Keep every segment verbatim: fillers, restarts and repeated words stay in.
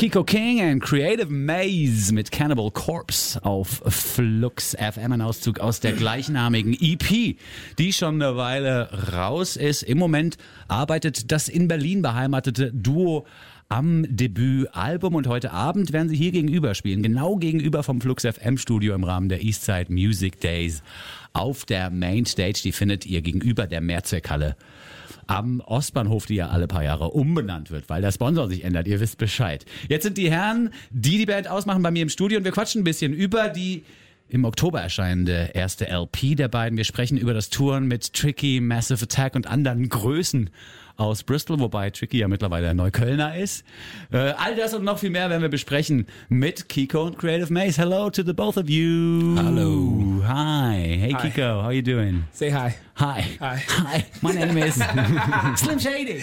Kiko King and Creative Maze mit Cannibal Corpse auf Flux F M, ein Auszug aus der gleichnamigen E P, die schon eine Weile raus ist. Im Moment arbeitet das in Berlin beheimatete Duo am Debütalbum und heute Abend werden sie hier gegenüber spielen, genau gegenüber vom Flux F M Studio im Rahmen der Eastside Music Days auf der Mainstage. Die findet ihr gegenüber der Mehrzweckhalle am Ostbahnhof, die ja alle paar Jahre umbenannt wird, weil der Sponsor sich ändert. Ihr wisst Bescheid. Jetzt sind die Herren, die die Band ausmachen, bei mir im Studio und wir quatschen ein bisschen über die im Oktober erscheinende erste L P der beiden. Wir sprechen über das Touren mit Tricky, Massive Attack und anderen Größen aus Bristol, wobei Tricky ja mittlerweile ein Neuköllner ist. Äh, all das und noch viel mehr werden wir besprechen mit Kiko und Creative Maze. Hello to the both of you. Hello. Hi. Hey Hi. Kiko, how you doing? Say hi. Hi. Hi. Hi. My name is Slim Shady.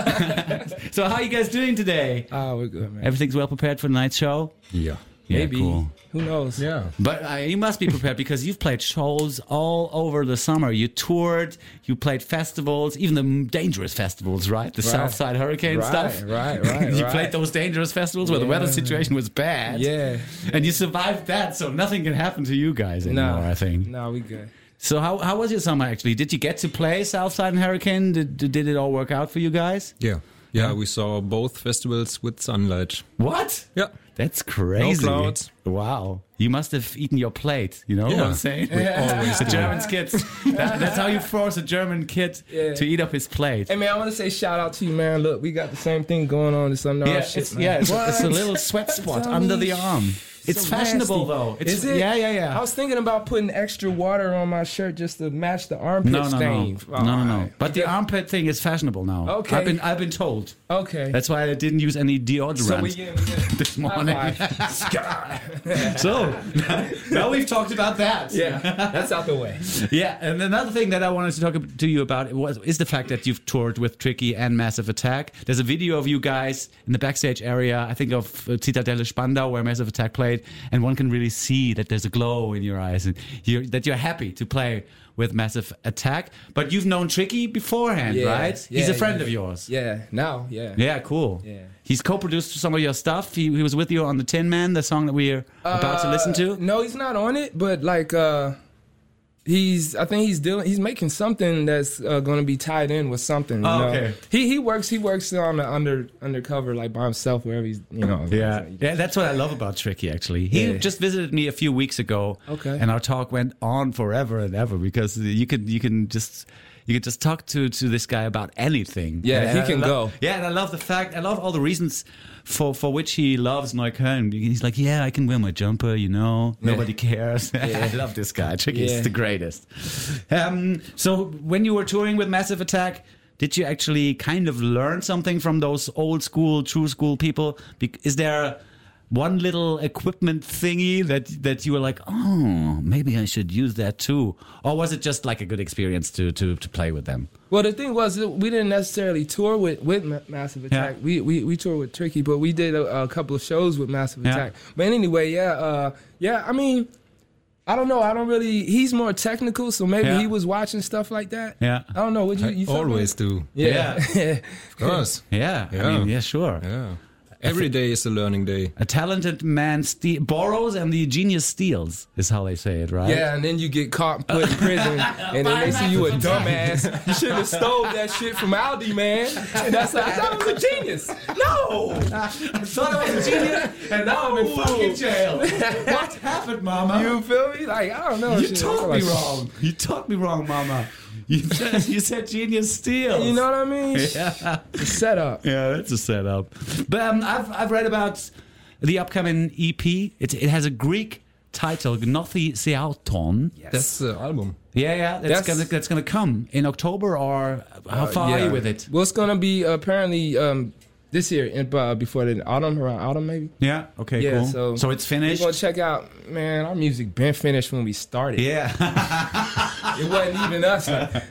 So how are you guys doing today? Oh, we're good, man. Everything's well prepared for tonight's show? Yeah. Yeah, Maybe. cool. Who knows? Yeah. But uh, you must be prepared because you've played shows all over the summer. You toured, you played festivals, even the dangerous festivals, right? The Right. Southside Hurricane Right, stuff. right, right, You right. played those dangerous festivals where the weather Yeah. situation was bad. Yeah. And you survived that, so nothing can happen to you guys anymore, No, I think. No, we good. So how how was your summer actually? Did you get to play Southside and Hurricane? Did, did it all work out for you guys? Yeah. Yeah, we saw both festivals with sunlight. What? Yeah. That's crazy. No clouds. Wow. You must have eaten your plate. You know what Yeah. I'm saying? Always The do. German kids. That, that's how you force a German kid Yeah. to eat up his plate. Hey, man, I want to say shout out to you, man. Look, we got the same thing going on. It's under yeah, our shit, it's, man. yeah, it's, What? it's a little sweat spot Tell under me. the arm. It's So fashionable nasty. though. It's, Is it? Yeah, yeah, yeah. I was thinking about putting extra water on my shirt just to match the armpit no, no, no, stain. no, no, no. Alright. But the armpit thing is fashionable now. Okay. I've been, I've been told. Okay. That's why I didn't use any deodorant so we get, we get this morning. So now we've talked about that. yeah, that's out the way. Yeah, and another thing that I wanted to talk to you about was is the fact that you've toured with Tricky and Massive Attack. There's a video of you guys in the backstage area, I think of uh, Zitadelle Spandau, where Massive Attack played, and one can really see that there's a glow in your eyes and you're, that you're happy to play with Massive Attack. But you've known Tricky beforehand, Yeah, right? He's yeah, a friend yeah. of yours. Yeah, now, yeah. Yeah, cool. Yeah. He's co-produced some of your stuff. He, he was with you on the Tin Man, the song that we're about to listen to. Uh, No, he's not on it, but like uh he's I think he's dealing he's making something that's uh, going to be tied in with something, you Oh, know? okay. He he works he works on the under undercover like by himself wherever he's, you know. Yeah, yeah, that's what I love about Tricky. Actually, he Yeah. just visited me a few weeks ago. Okay. and our talk went on forever and ever because you can you can just you can just talk to to this guy about anything. Yeah, And he I can lo- go. Yeah, and I love the fact I love all the reasons for for which he loves Neukölln. He's like, yeah, I can wear my jumper, you know, nobody cares. I love this guy. Tricky's Yeah. the greatest. Um, so when you were touring with Massive Attack, did you actually kind of learn something from those old school, true school people? Be- Is there one little equipment thingy that that you were like, oh, maybe I should use that too? Or was it just like a good experience to to, to play with them? Well, the thing was, we didn't necessarily tour with, with Ma- Massive Attack. Yeah. We, we we toured with Tricky, but we did a, a couple of shows with Massive Yeah. Attack. But anyway, yeah, uh, yeah. I mean, I don't know. I don't really. He's more technical, so maybe Yeah. he was watching stuff like that. Yeah. I don't know. Would you? I you feel always me? do. Yeah. Of course. Yeah, I Yeah. mean, yeah, sure. Yeah. Every day is a learning day. A talented man ste- borrows and the genius steals, is how they say it, right? Yeah, and then you get caught and put in prison, and then they see you a dumbass. You shouldn't have stole that shit from Aldi, man. And that's like, I thought I was a genius. No! I thought I was a genius, and now I'm in fucking jail. What happened, Mama? You feel me? Like, I don't know. You shit. taught Like, me wrong. You taught me wrong, Mama. You said, you said genius steals. You know what I mean? Yeah. The setup. Yeah, that's a setup. But um, I've I've read about the upcoming E P. It it has a Greek title, Gnothi Seauton. That's the album. Yeah, yeah. That's, That's- gonna that's gonna come in October, or how far are Yeah. you with it? Well, it's gonna be apparently um, this year, in, uh, before the autumn, around autumn maybe. Yeah. Okay. Yeah, cool. so- so it's We're finished. gonna check out, man. Our music been finished when we started. Yeah. It wasn't even us.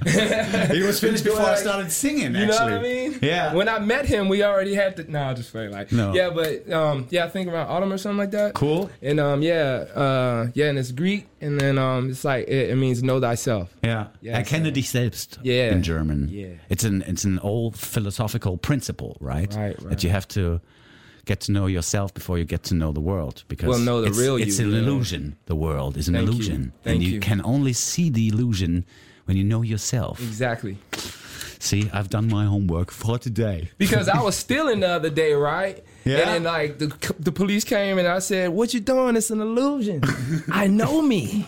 It was finished before I started singing. You know actually. what I mean? Yeah. When I met him, we already had the. No, just playing like. No. Yeah, but um, yeah, I think around autumn or something like that. Cool. And um, yeah, uh, yeah, and it's Greek, and then um, it's like it, it means know thyself. Yeah. Yeah, Erkenne so- dich selbst Yeah. in German. Yeah. It's an it's an old philosophical principle, right? Right, right. That you have to get to know yourself before you get to know the world. Because Well, know the it's, real it's you, an yeah. illusion. The world is an Thank you. illusion. Thank and you, you. can only see the illusion when you know yourself. Exactly. See, I've done my homework for today. Because I was stealing the other day, right? Yeah. And then like the the police came and I said, "What you doing? It's an illusion. I know me."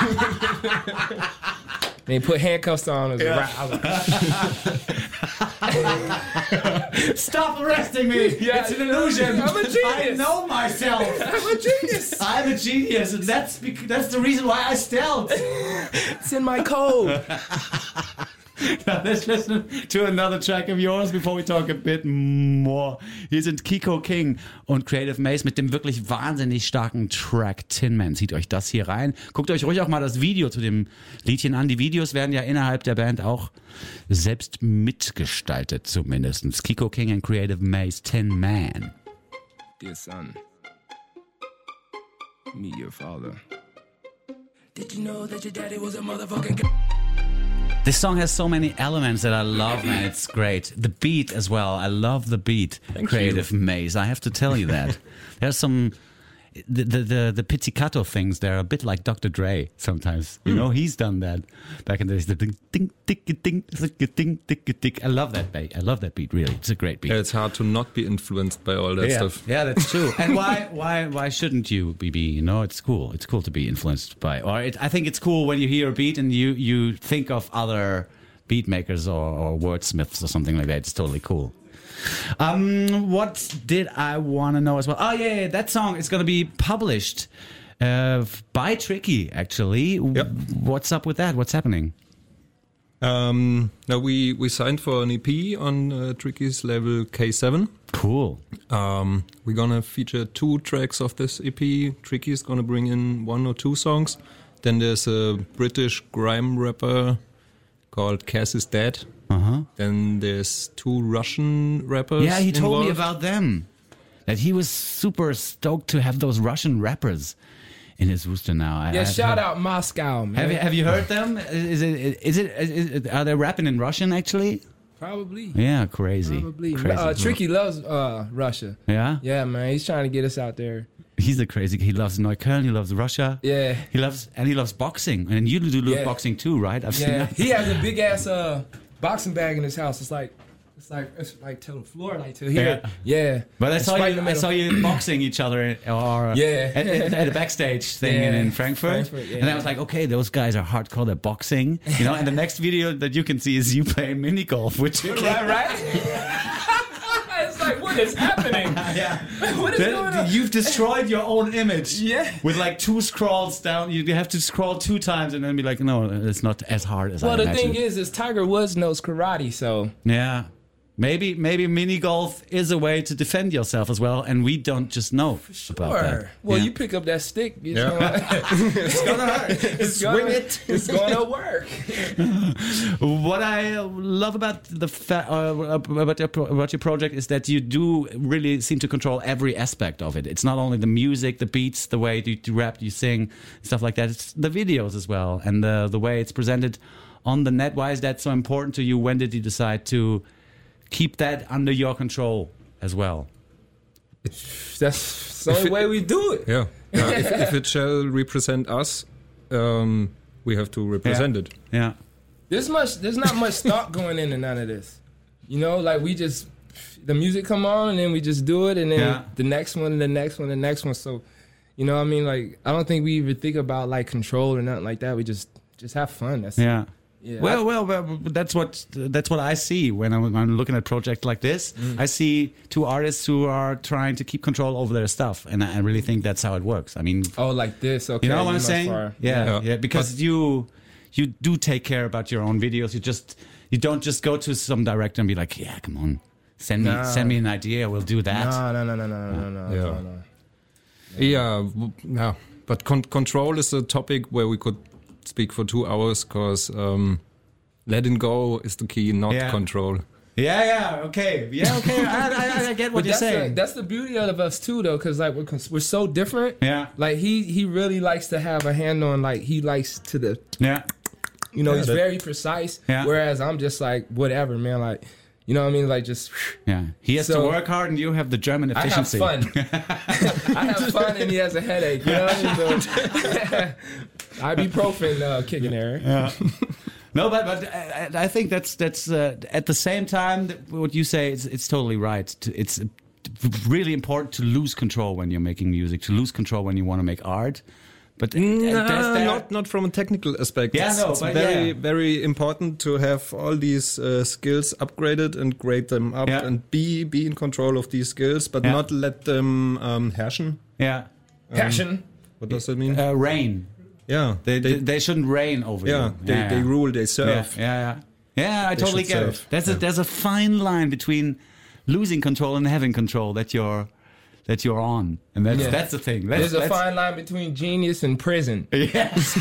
They put handcuffs on us. Yeah. Right. I was like, Stop arresting me! Yeah, It's an illusion. I'm a genius. I know myself. I'm a genius. I'm a genius, and that's bec- that's the reason why I stealth. It's in my code. Now let's listen to another track of yours, before we talk a bit more. Hier sind Kiko King und Creative Maze mit dem wirklich wahnsinnig starken Track Tin Man. Zieht euch das hier rein. Guckt euch ruhig auch mal das Video zu dem Liedchen an. Die Videos werden ja innerhalb der Band auch selbst mitgestaltet, zumindest. Kiko King and Creative Maze, Tin Man. Dear son, me your father. Did you know that your daddy was a motherfucking This song has so many elements that I love, man. It's great. The beat as well. I love the beat. Thank Creative you. Maze. I have to tell you that. There's some the the the, the pizzicato things. They're a bit like Doctor Dre sometimes. You know, he's done that back in the days. The ding ding ding ding ding ding ding. I love that beat. I love that beat. Really, it's a great beat. Yeah, it's hard to not be influenced by all that yeah, stuff. yeah, that's true. And why, why, why shouldn't you be? be you know, it's cool. It's cool to be influenced by. Or it, I think it's cool when you hear a beat and you you think of other beat makers or, or wordsmiths or something like that. It's totally cool. Um, what did I want to know as well? Oh yeah, yeah, that song is going to be published uh, by Tricky. Actually, Yep. What's up with that? What's happening? Um, now we, we signed for an E P on uh, Tricky's label K seven. Cool. Um, we're gonna feature two tracks of this E P. Tricky's gonna bring in one or two songs. Then there's a British grime rapper called Cass is Dead. Uh huh. Then there's two Russian rappers. Yeah, he told me involved. about them. That he was super stoked to have those Russian rappers in his rooster now. I, Yeah, I've shout heard- out Moscow, man. Have you, have you heard them? Is it, is it, is it, are they rapping in Russian actually? Probably. Yeah, crazy. Probably. Crazy. Uh, Tricky loves uh, Russia. Yeah? Yeah, man. He's trying to get us out there. He's a crazy, he loves Neukölln, he loves Russia. Yeah. He loves, and he loves boxing. And you do love Yeah. boxing too, right? I've seen Yeah. that. He has a big ass uh, boxing bag in his house. It's like, it's like, it's like to the floor, like to here. Yeah. But I It's saw right in you, the I middle. saw you boxing each other, or Yeah. at, at, at a backstage thing Yeah. in, in Frankfurt, Frankfurt, yeah. and I was like, okay, those guys are hardcore. They're boxing, you know. And the next video that you can see is you playing mini golf, which you Right, right? It's like, what is happening? yeah. What is Then going on? You've destroyed your own image. Yeah. With like two scrolls down, you have to scroll two times and then be like, no, it's not as hard as Well, I the imagined. thing is, is Tiger Woods knows karate, so Yeah. Maybe maybe mini golf is a way to defend yourself as well, and we don't just know about that. Sure. Well, Yeah. you pick up that stick, it's Yeah. gonna, it's gonna hurt. It's Swing gonna, it. It's gonna work. What I love about the fa- uh, about your pro- about your project is that you do really seem to control every aspect of it. It's not only the music, the beats, the way you, you rap, you sing, stuff like that. It's the videos as well, and the the way it's presented on the net. Why is that so important to you? When did you decide to keep that under your control as well? That's the only way we do it. Yeah. Uh, if, if it shall represent us, um, we have to represent it. Yeah. There's much. There's not much thought going into none of this. You know, like we just the music come on and then we just do it, and then Yeah. the next one, the next one, the next one. So, you know, what I mean, like I don't think we even think about like control or nothing like that. We just just have fun. That's Yeah. Yeah. Well, well, well, that's what that's what I see when I'm, when I'm looking at projects like this. Mm. I see two artists who are trying to keep control over their stuff, and I I really think that's how it works. I mean, Oh, like this. Okay. you know what I'm must saying? fire. Yeah, yeah, Yeah. because you you do take care about your own videos. You just you don't just go to some director and be like, yeah, come on, send me No. send me an idea, we'll do that. No, no, no, no, no, no, no, Yeah. no, no. Yeah, w- yeah. But con- control is a topic where we could speak for two hours because um, letting go is the key, not Yeah. control. Yeah, yeah, okay, yeah, okay. I, I, I get what But you're that's the, saying. that's the beauty of us too, though, because like we're cons- we're so different. Yeah. Like he he really likes to have a hand on, like he likes to the Yeah, you know Yeah, he's that- very precise. Yeah. Whereas I'm just like whatever, man. Like You know what I mean? Like just. Yeah, he has So- to work hard, and you have the German I have efficiency. fun. I have fun, and he has a headache. You know what I mean? So, ibuprofen uh, kicking there. Yeah. No, but but I, I think that's that's uh, at the same time that what you say it's it's totally right. To- It's really important to lose control when you're making music, to lose control when you want to make art. But uh, Nah, there's there- not not from a technical aspect. Yeah, it's, no, it's but very yeah. very important to have all these uh, skills upgraded and grade them up Yeah. and be be in control of these skills, but Yeah. not let them um, herrschen. yeah, Passion. What does that mean? uh, rain. yeah, They, they they, they shouldn't rain over yeah, you. they, they rule, they Yeah, serve. yeah, yeah. Yeah, I totally should get it. serve. There's a Yeah. there's a fine line between losing control and having control that you're that you're on, and that's Yeah. that's the thing. That's, There's a that's, fine line between genius and prison. Yes.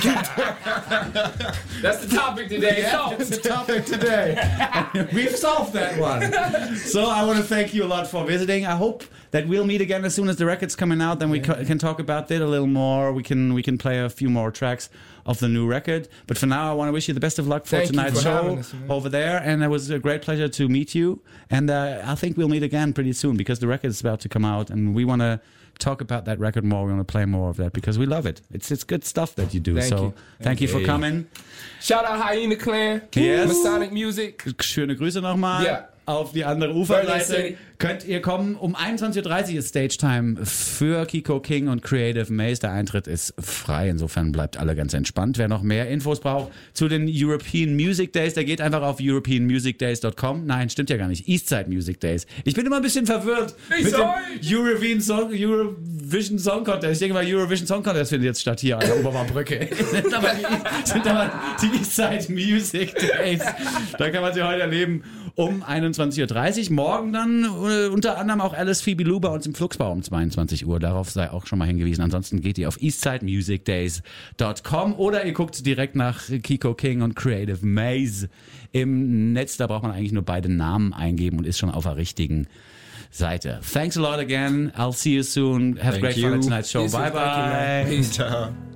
That's the topic today. So, It's the topic today. We've solved that one. So I want to thank you a lot for visiting. I hope that we'll meet again as soon as the record's coming out. Then we co- can talk about it a little more. We can we can play a few more tracks of the new record. But for now, I want to wish you the best of luck for Thank you tonight's for show having us, man. over there. And it was a great pleasure to meet you. And uh, I think we'll meet again pretty soon because the record is about to come out, and we want to talk about that record more. We want to play more of that because we love it. It's it's good stuff that you do. Thank so you. thank you for Hey. coming. shout out Hyena Clan. Yes. Masonic Music. Schöne Grüße nochmal Ja. auf die andere Berlin Uferseite. City. Könnt ihr kommen. Um einundzwanzig Uhr dreißig ist Stage Time für Kiko King und Creative Maze. Der Eintritt ist frei. Insofern bleibt alle ganz entspannt. Wer noch mehr Infos braucht zu den European Music Days, der geht einfach auf european music days dot com. Nein, stimmt ja gar nicht. Eastside Music Days. Ich bin immer ein bisschen verwirrt mit dem European Song, Eurovision Song Contest. Ich denke mal, Eurovision Song Contest findet jetzt statt hier an der Oberbaumbrücke. sind, aber die, sind aber die Eastside Music Days. Da kann man sie heute erleben um einundzwanzig Uhr dreißig. Morgen dann äh, unter anderem auch Alice Phoebe Lou bei uns im Flugsbau um zweiundzwanzig Uhr. Darauf sei auch schon mal hingewiesen. Ansonsten geht ihr auf eastside music days dot com oder ihr guckt direkt nach Kiko King und Creative Maze im Netz. Da braucht man eigentlich nur beide Namen eingeben und ist schon auf der richtigen Seite. Thanks a lot again. I'll see you soon. Have a Thank great fun you. at tonight's show. Yes, Bye thank you, man. bye. Peace. Ciao.